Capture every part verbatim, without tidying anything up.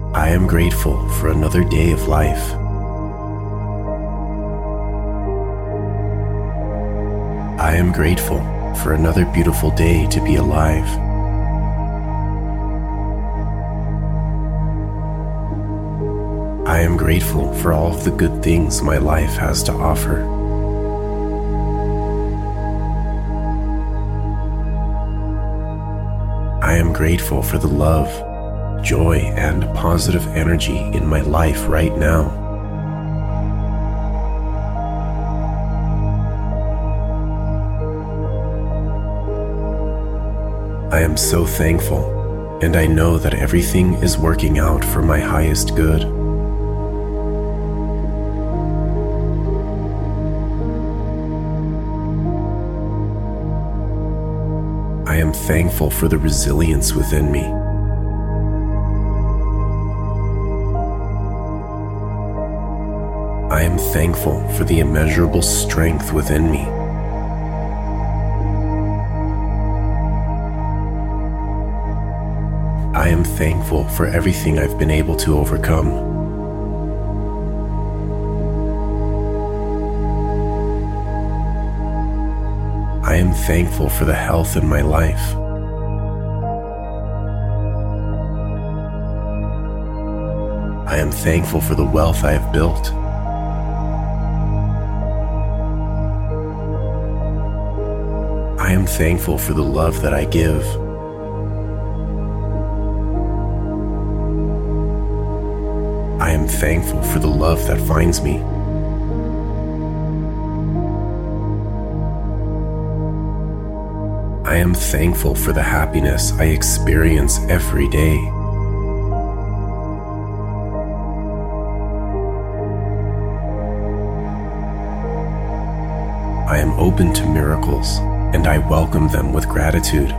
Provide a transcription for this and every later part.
I am grateful for another day of life. I am grateful for another beautiful day to be alive. I am grateful for all of the good things my life has to offer. I am grateful for the love, joy, and positive energy in my life right now. I am so thankful, and I know that everything is working out for my highest good. I am thankful for the resilience within me. I am thankful for the immeasurable strength within me. I am thankful for everything I've been able to overcome. I am thankful for the health in my life. I am thankful for the wealth I have built. I am thankful for the love that I give. I am thankful for the love that finds me. I am thankful for the happiness I experience every day. I am open to miracles, and I welcome them with gratitude.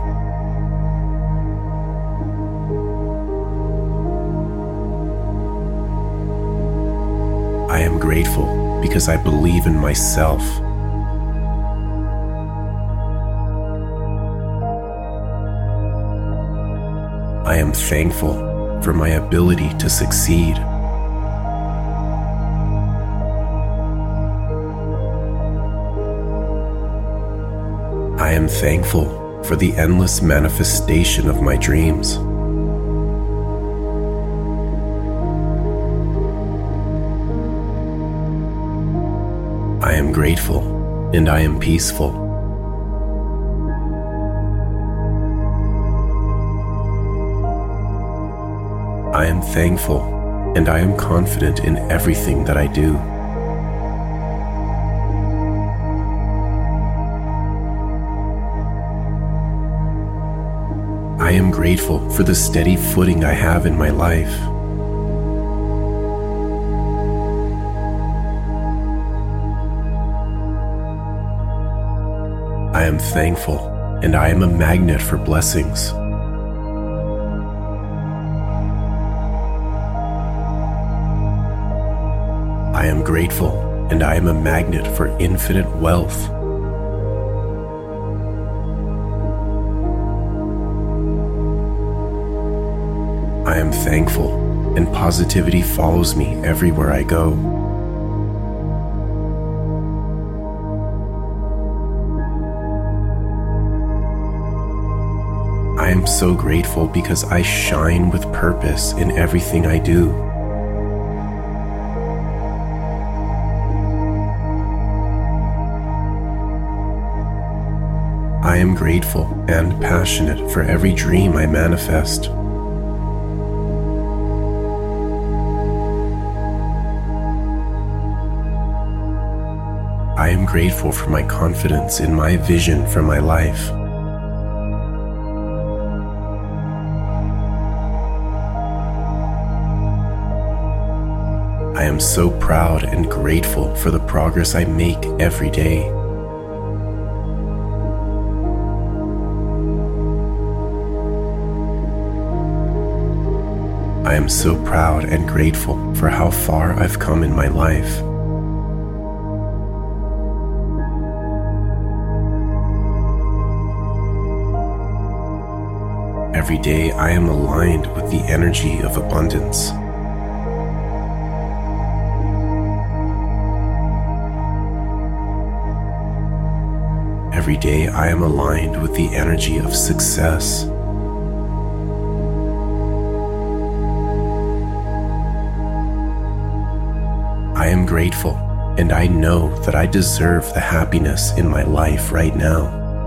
I am grateful because I believe in myself. I am thankful for my ability to succeed. I am thankful for the endless manifestation of my dreams. I am grateful and I am peaceful. I am thankful and I am confident in everything that I do. I am grateful for the steady footing I have in my life. I am thankful, and I am a magnet for blessings. I am grateful, and I am a magnet for infinite wealth. I am thankful, and positivity follows me everywhere I go. I am so grateful because I shine with purpose in everything I do. I am grateful and passionate for every dream I manifest. I am grateful for my confidence in my vision for my life. I am so proud and grateful for the progress I make every day. I am so proud and grateful for how far I've come in my life. Every day I am aligned with the energy of abundance. Every day I am aligned with the energy of success. I am grateful, and I know that I deserve the happiness in my life right now.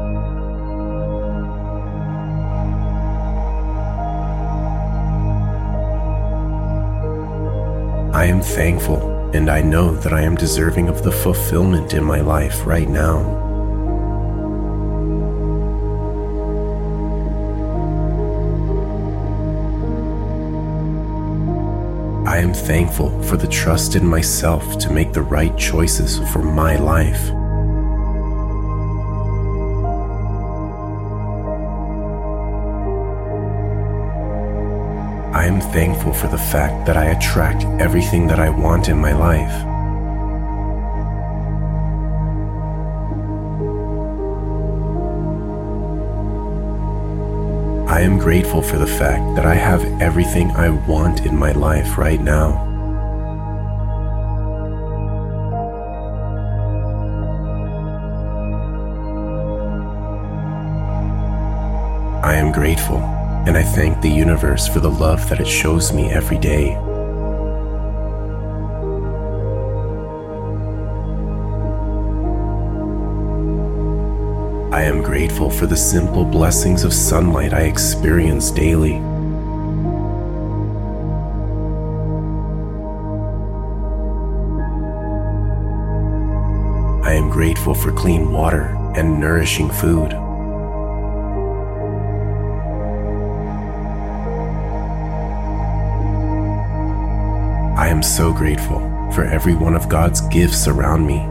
I am thankful, and I know that I am deserving of the fulfillment in my life right now. I am thankful for the trust in myself to make the right choices for my life. I am thankful for the fact that I attract everything that I want in my life. I am grateful for the fact that I have everything I want in my life right now. I am grateful, and I thank the universe for the love that it shows me every day. I am grateful for the simple blessings of sunlight I experience daily. I am grateful for clean water and nourishing food. I am so grateful for every one of God's gifts around me.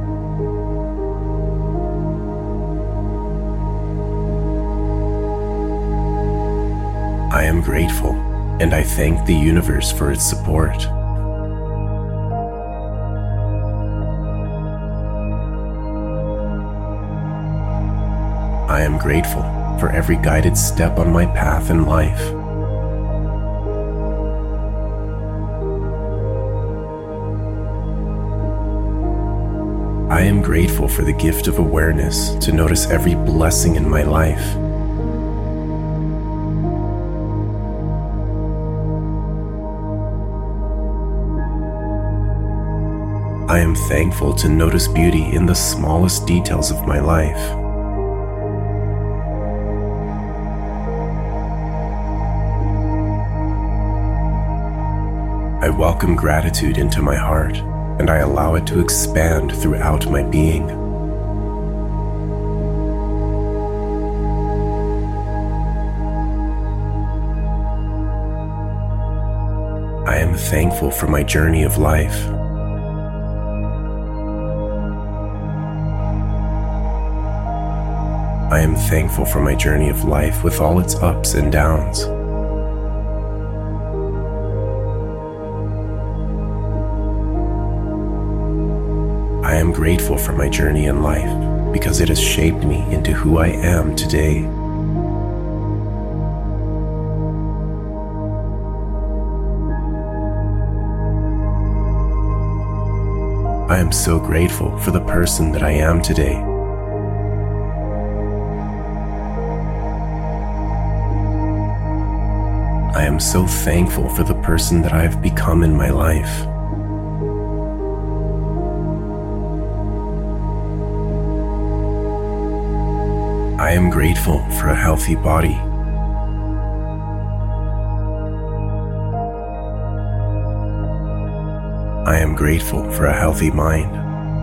I am grateful, and I thank the universe for its support. I am grateful for every guided step on my path in life. I am grateful for the gift of awareness to notice every blessing in my life. I am thankful to notice beauty in the smallest details of my life. I welcome gratitude into my heart, and I allow it to expand throughout my being. I am thankful for my journey of life. I am thankful for my journey of life with all its ups and downs. I am grateful for my journey in life because it has shaped me into who I am today. I am so grateful for the person that I am today. I am so thankful for the person that I have become in my life. I am grateful for a healthy body. I am grateful for a healthy mind.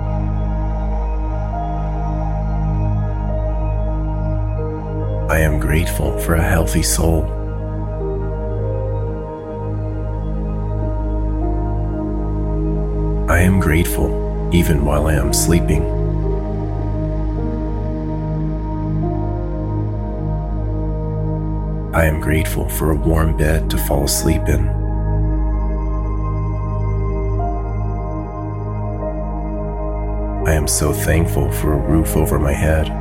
I am grateful for a healthy soul. I am grateful even while I am sleeping. I am grateful for a warm bed to fall asleep in. I am so thankful for a roof over my head.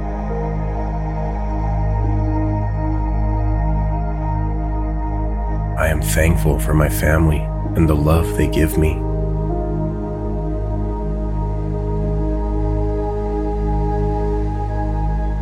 I am thankful for my family and the love they give me.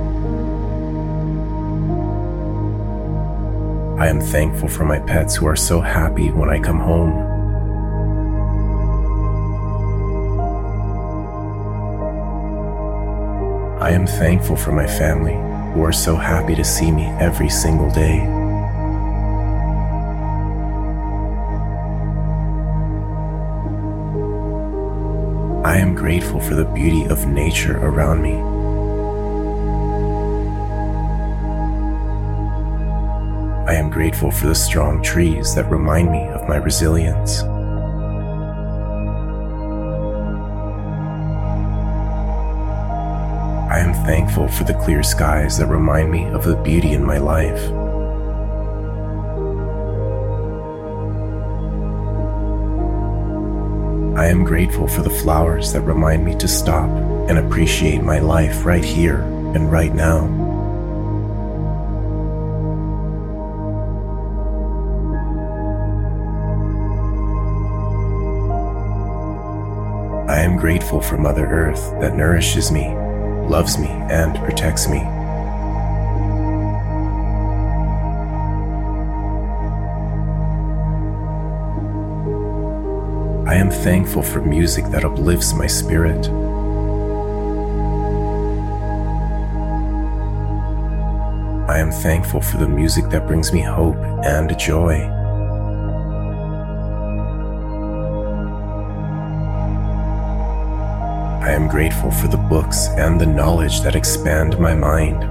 I am thankful for my pets who are so happy when I come home. I am thankful for my family who are so happy to see me every single day. I am grateful for the beauty of nature around me. I am grateful for the strong trees that remind me of my resilience. thankful for the clear skies that remind me of the beauty in my life. I am grateful for the flowers that remind me to stop and appreciate my life right here and right now. I am grateful for Mother Earth that nourishes me, loves me, and protects me. I am thankful for music that uplifts my spirit. I am thankful for the music that brings me hope and joy. I am grateful for the books and the knowledge that expand my mind.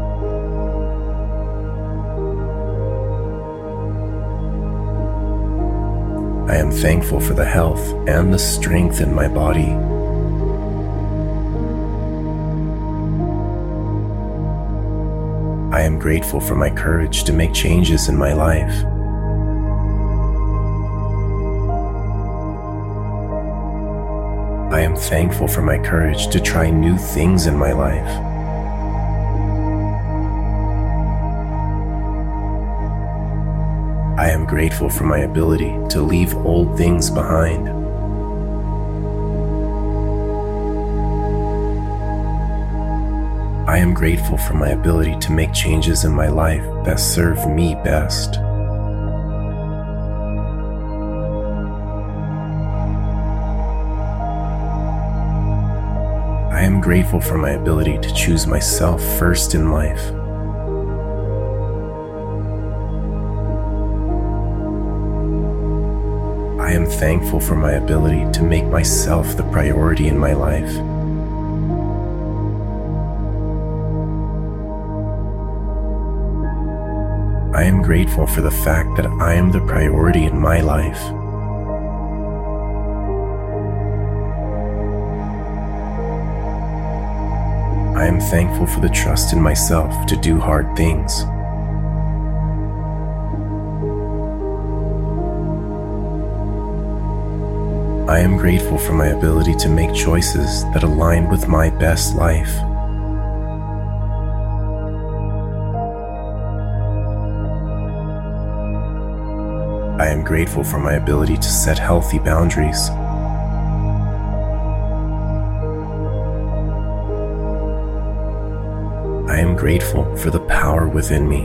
I am thankful for the health and the strength in my body. I am grateful for my courage to make changes in my life. I am thankful for my courage to try new things in my life. I am grateful for my ability to leave old things behind. I am grateful for my ability to make changes in my life that serve me best. I am grateful for my ability to choose myself first in life. I am thankful for my ability to make myself the priority in my life. I am grateful for the fact that I am the priority in my life. I am thankful for the trust in myself to do hard things. I am grateful for my ability to make choices that align with my best life. I am grateful for my ability to set healthy boundaries. I am grateful for the power within me.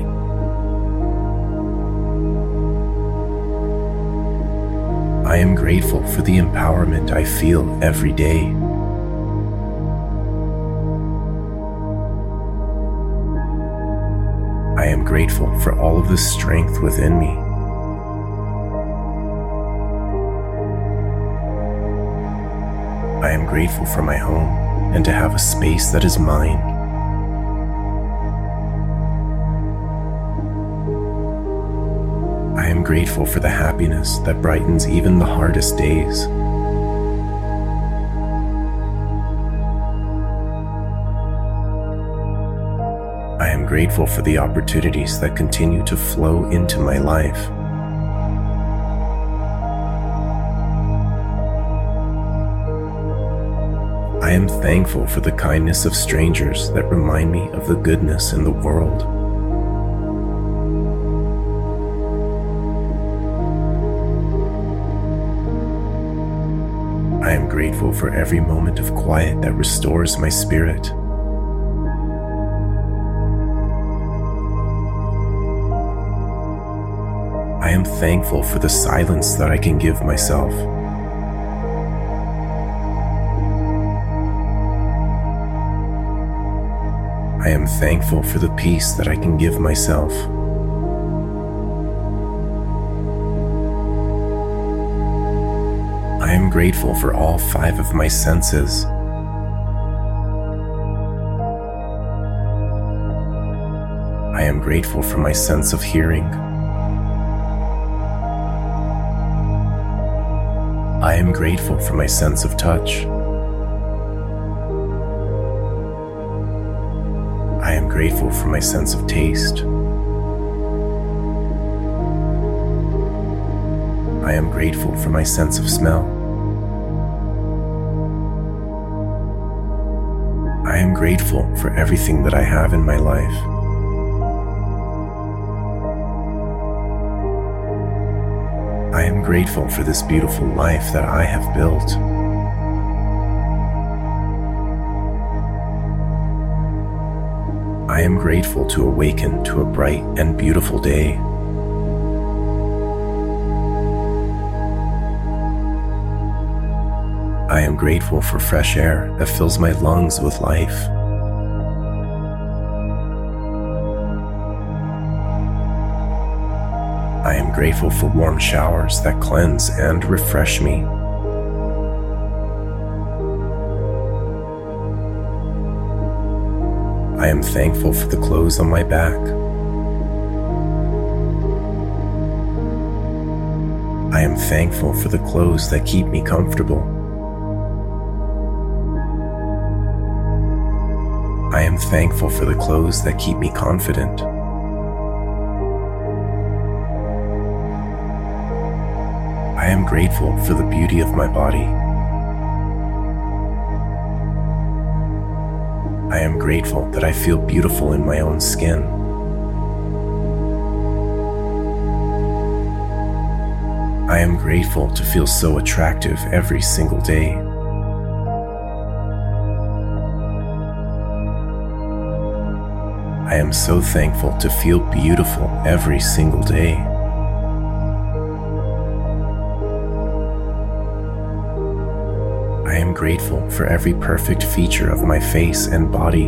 I am grateful for the empowerment I feel every day. I am grateful for all of the strength within me. I am grateful for my home and to have a space that is mine. I am grateful for the happiness that brightens even the hardest days. I am grateful for the opportunities that continue to flow into my life. I am thankful for the kindness of strangers that remind me of the goodness in the world. I am grateful for every moment of quiet that restores my spirit. I am thankful for the silence that I can give myself. I am thankful for the peace that I can give myself. I am grateful for all five of my senses. I am grateful for my sense of hearing. I am grateful for my sense of touch. grateful for my sense of taste. I am grateful for my sense of smell. I am grateful for everything that I have in my life. I am grateful for this beautiful life that I have built. I am grateful to awaken to a bright and beautiful day. I am grateful for fresh air that fills my lungs with life. I am grateful for warm showers that cleanse and refresh me. I am thankful for the clothes on my back. I am thankful for the clothes that keep me comfortable. I am thankful for the clothes that keep me confident. I am grateful for the beauty of my body. I am grateful that I feel beautiful in my own skin. I am grateful to feel so attractive every single day. I am so thankful to feel beautiful every single day. I am grateful for every perfect feature of my face and body.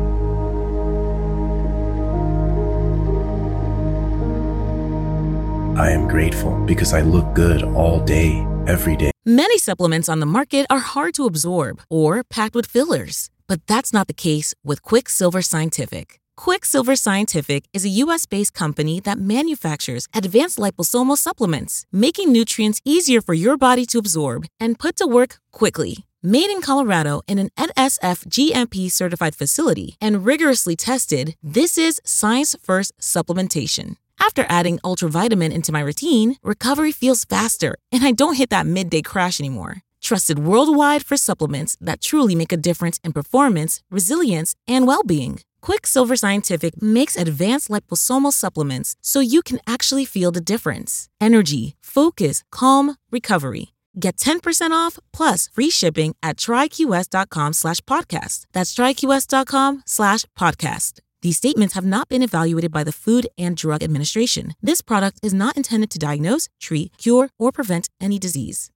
I am grateful because I look good all day, every day. Many supplements on the market are hard to absorb or packed with fillers, but that's not the case with Quicksilver Scientific. Quicksilver Scientific is a U S-based company that manufactures advanced liposomal supplements, making nutrients easier for your body to absorb and put to work quickly. Made in Colorado in an N S F G M P-certified facility and rigorously tested, this is science-first supplementation. After adding Ultravitamin into my routine, recovery feels faster, and I don't hit that midday crash anymore. Trusted worldwide for supplements that truly make a difference in performance, resilience, and well-being. Quicksilver Scientific makes advanced liposomal supplements so you can actually feel the difference. Energy, focus, calm, recovery. Get ten percent off plus free shipping at tryqs.com slash podcast. That's tryqs.com slash podcast. These statements have not been evaluated by the Food and Drug Administration. This product is not intended to diagnose, treat, cure, or prevent any disease.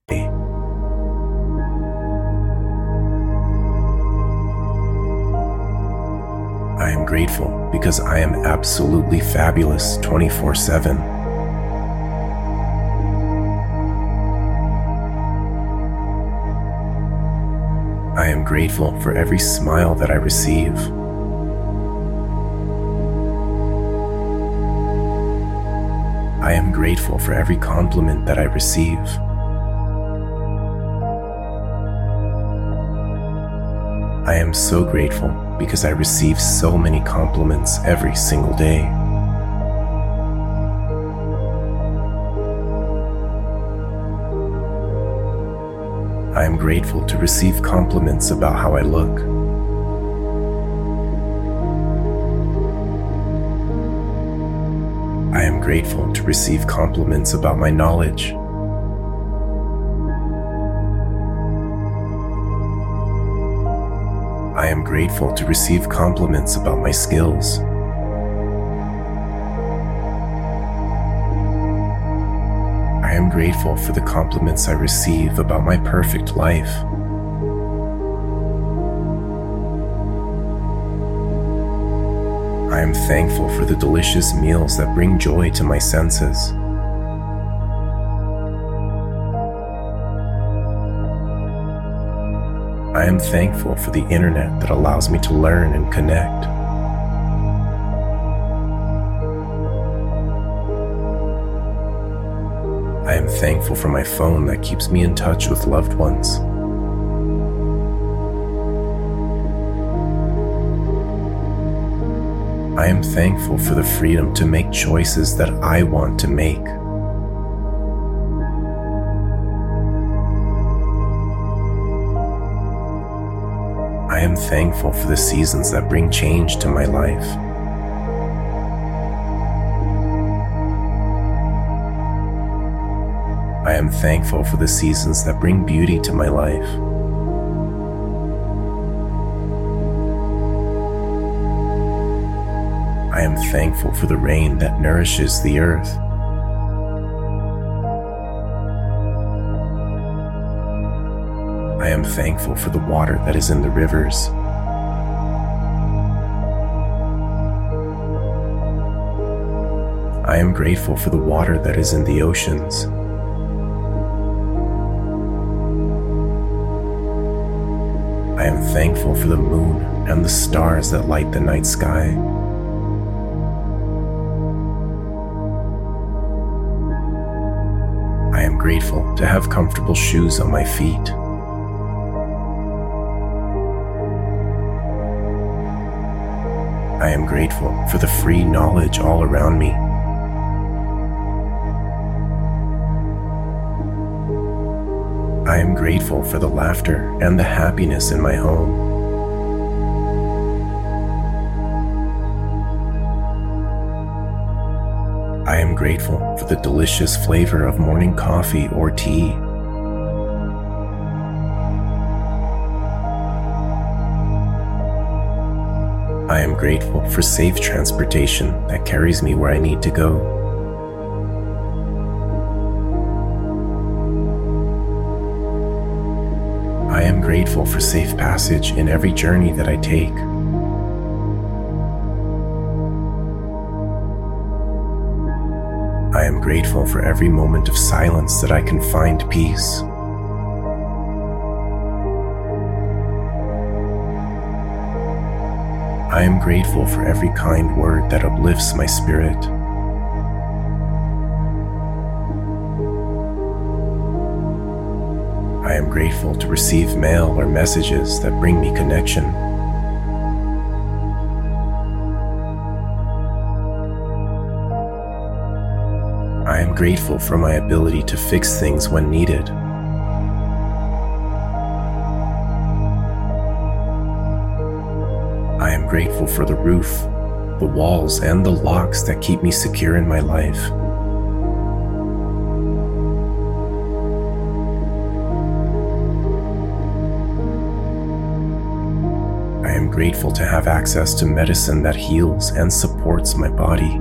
I am grateful because I am absolutely fabulous twenty-four seven. I am grateful for every smile that I receive. I am grateful for every compliment that I receive. I am so grateful because I receive so many compliments every single day. I am grateful to receive compliments about how I look. I am grateful to receive compliments about my knowledge. I am grateful to receive compliments about my skills. I am grateful for the compliments I receive about my perfect life. I am thankful for the delicious meals that bring joy to my senses. I am thankful for the internet that allows me to learn and connect. I am thankful for my phone that keeps me in touch with loved ones. I am thankful for the freedom to make choices that I want to make. I am thankful for the seasons that bring change to my life. I am thankful for the seasons that bring beauty to my life. I am thankful for the rain that nourishes the earth. I am thankful for the water that is in the rivers. I am grateful for the water that is in the oceans. I am thankful for the moon and the stars that light the night sky. I am grateful to have comfortable shoes on my feet. I am grateful for the free knowledge all around me. I am grateful for the laughter and the happiness in my home. I am grateful for the delicious flavor of morning coffee or tea. I am grateful for safe transportation that carries me where I need to go. I am grateful for safe passage in every journey that I take. I am grateful for every moment of silence that I can find peace. I am grateful for every kind word that uplifts my spirit. I am grateful to receive mail or messages that bring me connection. I am grateful for my ability to fix things when needed. I am grateful for the roof, the walls, and the locks that keep me secure in my life. I am grateful to have access to medicine that heals and supports my body.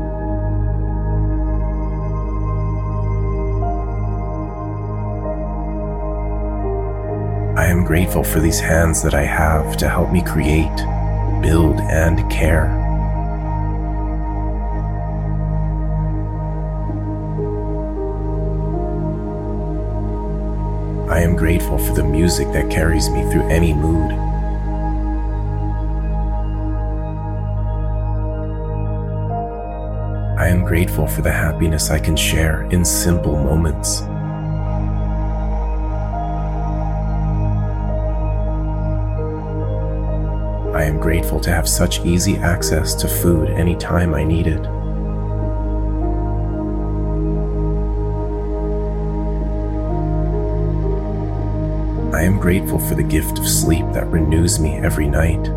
I am grateful for these hands that I have to help me create, build, and care. I am grateful for the music that carries me through any mood. I am grateful for the happiness I can share in simple moments. I am grateful to have such easy access to food anytime I need it. I am grateful for the gift of sleep that renews me every night.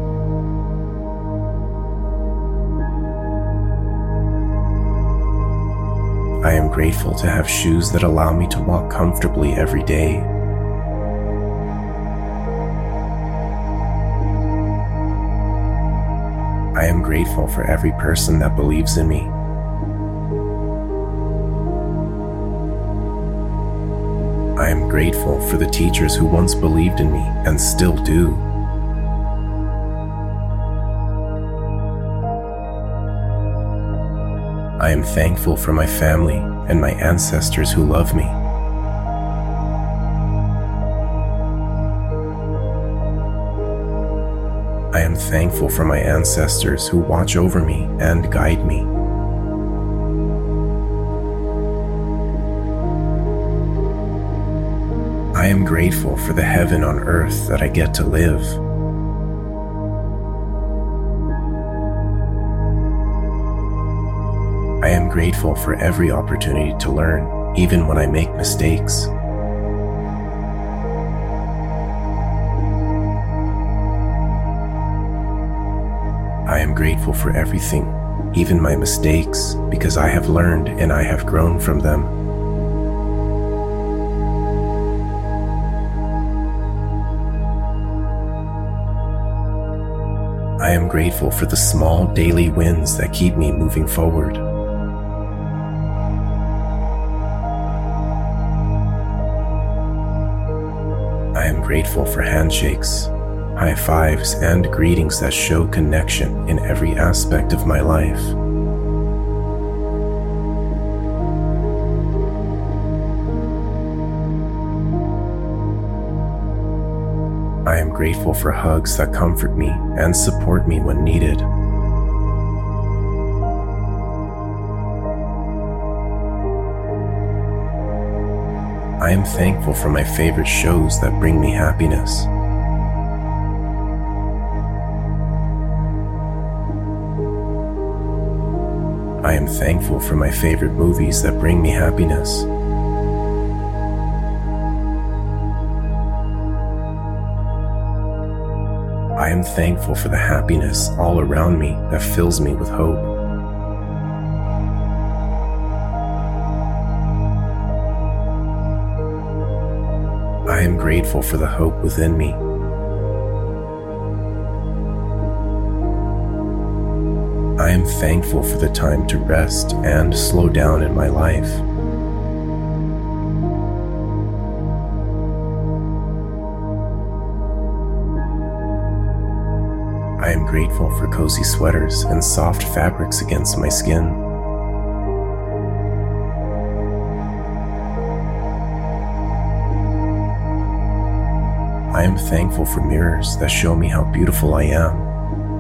I am grateful to have shoes that allow me to walk comfortably every day. I am grateful for every person that believes in me. I am grateful for the teachers who once believed in me and still do. I am thankful for my family and my ancestors who love me. I am thankful for my ancestors who watch over me and guide me. I am grateful for the heaven on earth that I get to live. I am grateful for every opportunity to learn, even when I make mistakes. I am grateful for everything, even my mistakes, because I have learned and I have grown from them. I am grateful for the small daily wins that keep me moving forward. I am grateful for handshakes, high fives, and greetings that show connection in every aspect of my life. I am grateful for hugs that comfort me and support me when needed. I am thankful for my favorite shows that bring me happiness. I am thankful for my favorite movies that bring me happiness. I am thankful for the happiness all around me that fills me with hope. I am grateful for the hope within me. I am thankful for the time to rest and slow down in my life. I am grateful for cozy sweaters and soft fabrics against my skin. I am thankful for mirrors that show me how beautiful I am.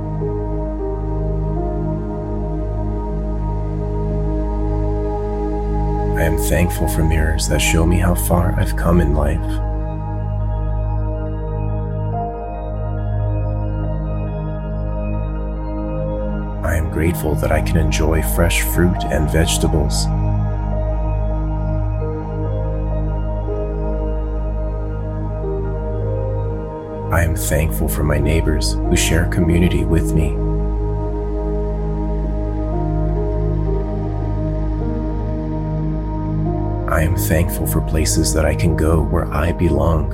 I am thankful for mirrors that show me how far I've come in life. I am grateful that I can enjoy fresh fruit and vegetables. I am thankful for my neighbors who share community with me. I am thankful for places that I can go where I belong.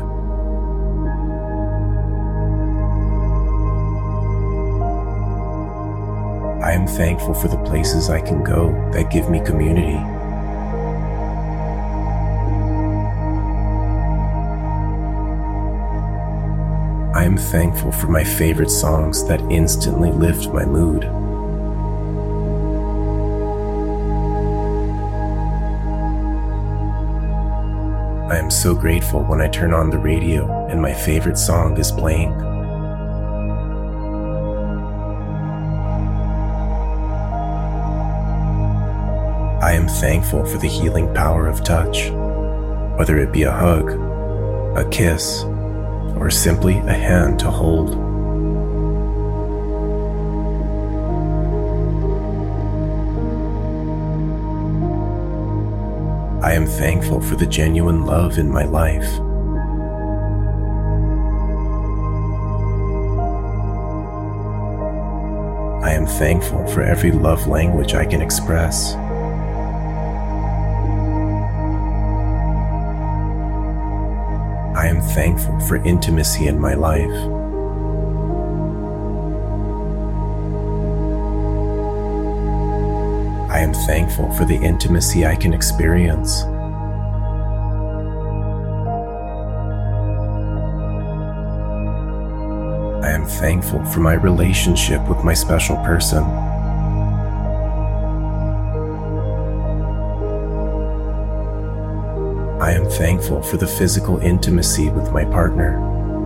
I am thankful for the places I can go that give me community. I am thankful for my favorite songs that instantly lift my mood. I am so grateful when I turn on the radio and my favorite song is playing. I am thankful for the healing power of touch, whether it be a hug, a kiss, or simply a hand to hold. I am thankful for the genuine love in my life. I am thankful for every love language I can express. I am thankful for intimacy in my life. I am thankful for the intimacy I can experience. I am thankful for my relationship with my special person. I am thankful for the physical intimacy with my partner.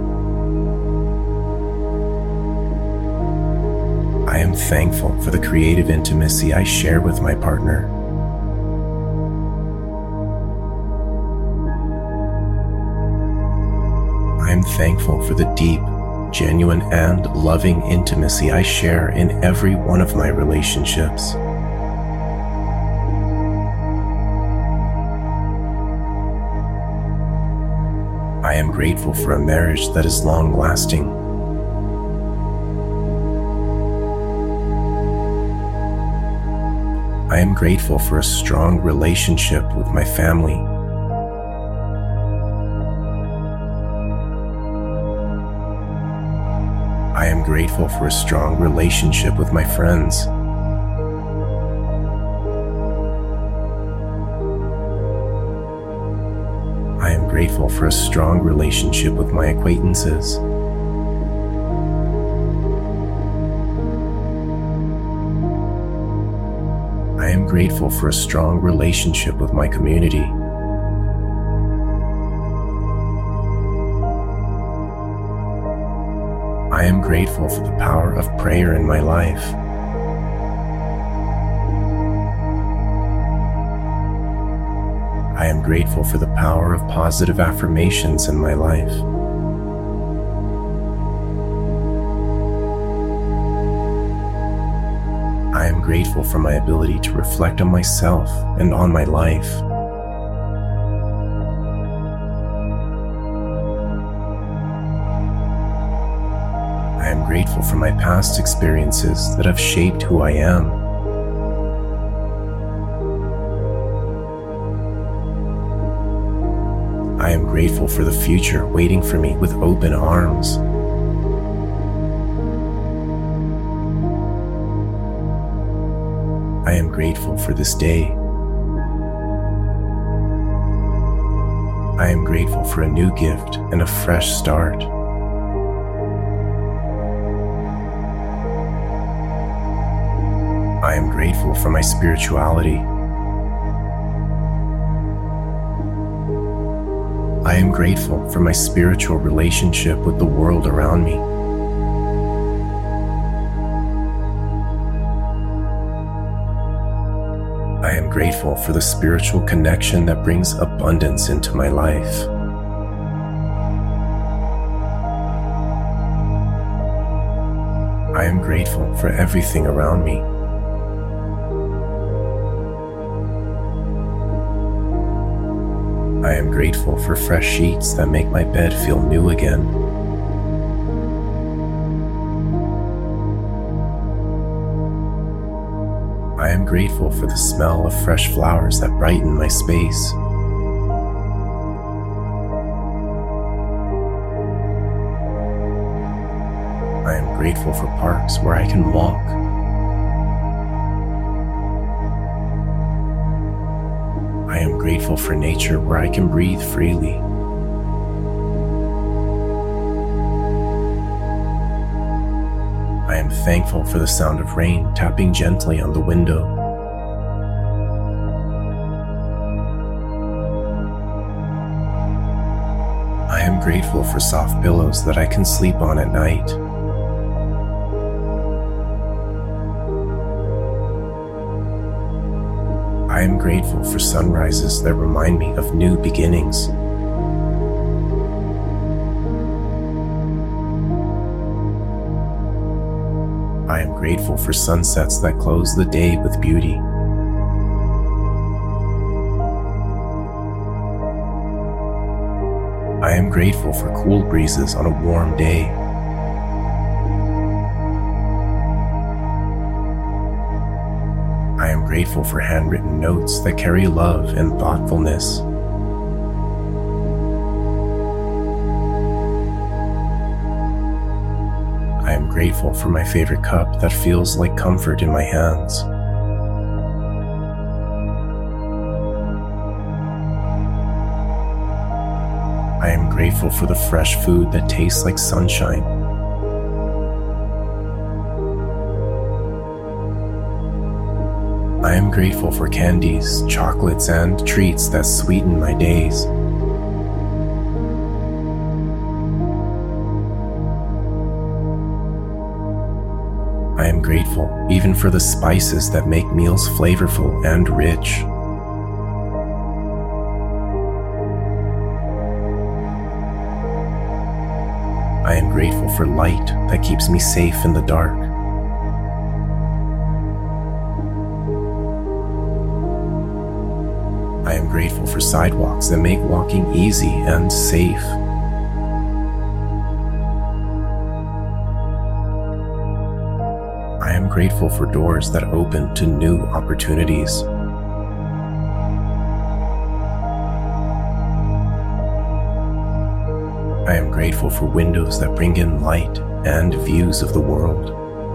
I am thankful for the creative intimacy I share with my partner. I am thankful for the deep, genuine, and loving intimacy I share in every one of my relationships. am grateful for a marriage that is long-lasting. I am grateful for a strong relationship with my family. I am grateful for a strong relationship with my friends. I am grateful for a strong relationship with my acquaintances. I am grateful for a strong relationship with my community. I am grateful for the power of prayer in my life. I am grateful for the power of positive affirmations in my life. I am grateful for my ability to reflect on myself and on my life. I am grateful for my past experiences that have shaped who I am. I am grateful for the future waiting for me with open arms. I am grateful for this day. I am grateful for a new gift and a fresh start. I am grateful for my spirituality. I am grateful for my spiritual relationship with the world around me. I am grateful for the spiritual connection that brings abundance into my life. I am grateful for everything around me. I am grateful for fresh sheets that make my bed feel new again. I am grateful for the smell of fresh flowers that brighten my space. I am grateful for parks where I can walk. I am grateful for nature where I can breathe freely. I am thankful for the sound of rain tapping gently on the window. I am grateful for soft pillows that I can sleep on at night. I am grateful for sunrises that remind me of new beginnings. I am grateful for sunsets that close the day with beauty. I am grateful for cool breezes on a warm day. I am grateful for handwritten notes that carry love and thoughtfulness. I am grateful for my favorite cup that feels like comfort in my hands. I am grateful for the fresh food that tastes like sunshine. I am grateful for candies, chocolates, and treats that sweeten my days. I am grateful even for the spices that make meals flavorful and rich. I am grateful for light that keeps me safe in the dark. I am grateful for sidewalks that make walking easy and safe. grateful for doors that open to new opportunities. I am grateful for windows that bring in light and views of the world.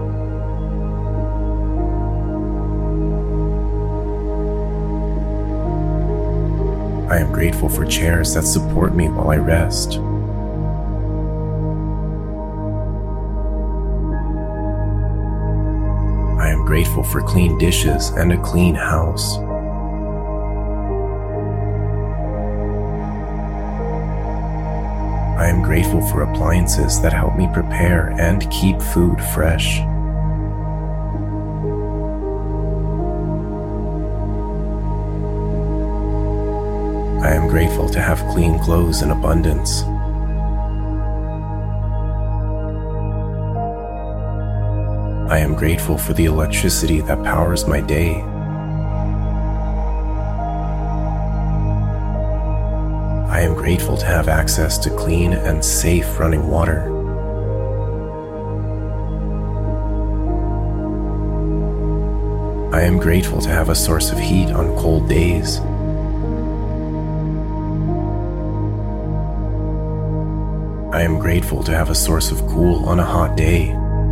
I am grateful for chairs that support me while I rest. I am grateful for clean dishes and a clean house. I am grateful for appliances that help me prepare and keep food fresh. I am grateful to have clean clothes in abundance. I am grateful for the electricity that powers my day. I am grateful to have access to clean and safe running water. I am grateful to have a source of heat on cold days. I am grateful to have a source of cool on a hot day.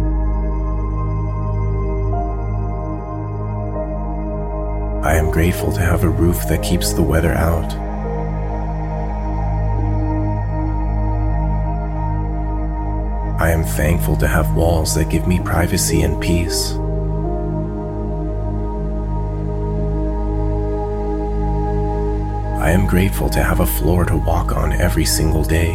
I am grateful to have a roof that keeps the weather out. I am thankful to have walls that give me privacy and peace. I am grateful to have a floor to walk on every single day.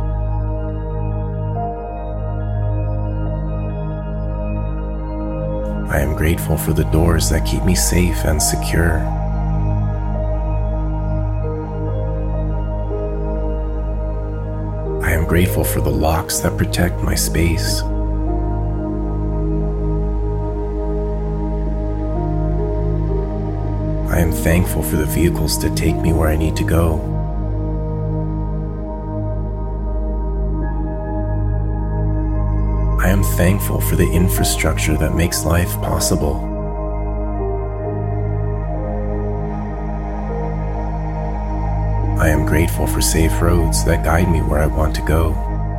I am grateful for the doors that keep me safe and secure. I am grateful for the locks that protect my space. I am thankful for the vehicles that take me where I need to go. I am thankful for the infrastructure that makes life possible. I am grateful for safe roads that guide me where I want to go.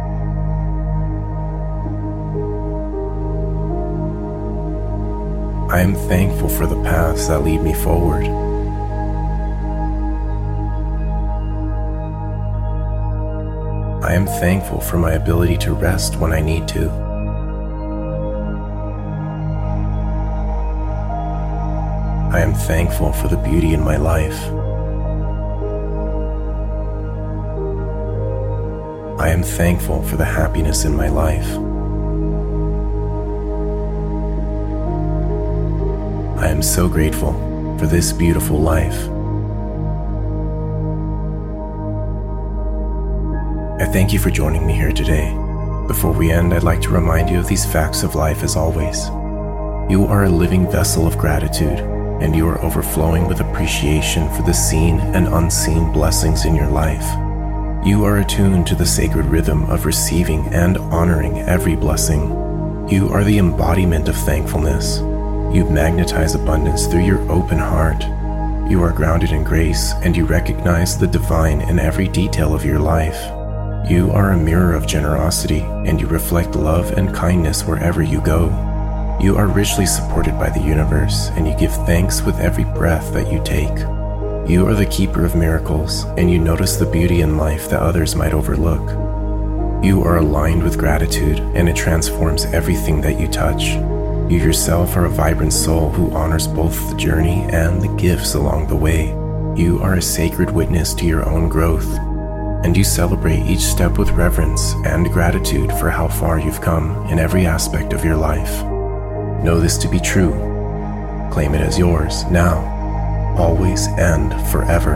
I am thankful for the paths that lead me forward. I am thankful for my ability to rest when I need to. I am thankful for the beauty in my life. I am thankful for the happiness in my life. I am so grateful for this beautiful life. I thank you for joining me here today. Before we end, I'd like to remind you of these facts of life as always. You are a living vessel of gratitude, and you are overflowing with appreciation for the seen and unseen blessings in your life. You are attuned to the sacred rhythm of receiving and honoring every blessing. You are the embodiment of thankfulness. You magnetize abundance through your open heart. You are grounded in grace, and you recognize the divine in every detail of your life. You are a mirror of generosity, and you reflect love and kindness wherever you go. You are richly supported by the universe, and you give thanks with every breath that you take. You are the keeper of miracles, and you notice the beauty in life that others might overlook. You are aligned with gratitude, and it transforms everything that you touch. You yourself are a vibrant soul who honors both the journey and the gifts along the way. You are a sacred witness to your own growth, and you celebrate each step with reverence and gratitude for how far you've come in every aspect of your life. Know this to be true. Claim it as yours now, always, and forever.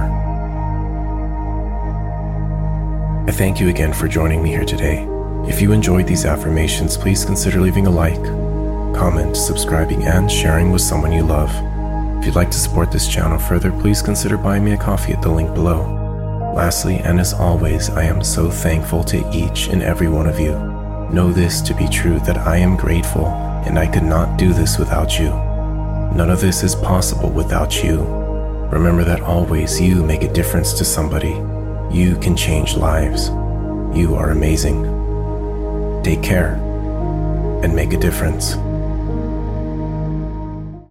I thank you again for joining me here today. If you enjoyed these affirmations, please consider leaving a like, comment, subscribing, and sharing with someone you love. If you'd like to support this channel further, please consider buying me a coffee at the link below. Lastly, and as always, I am so thankful to each and every one of you. Know this to be true, that I am grateful and I could not do this without you. None of this is possible without you. Remember that always you make a difference to somebody. You can change lives. You are amazing. Take care and make a difference.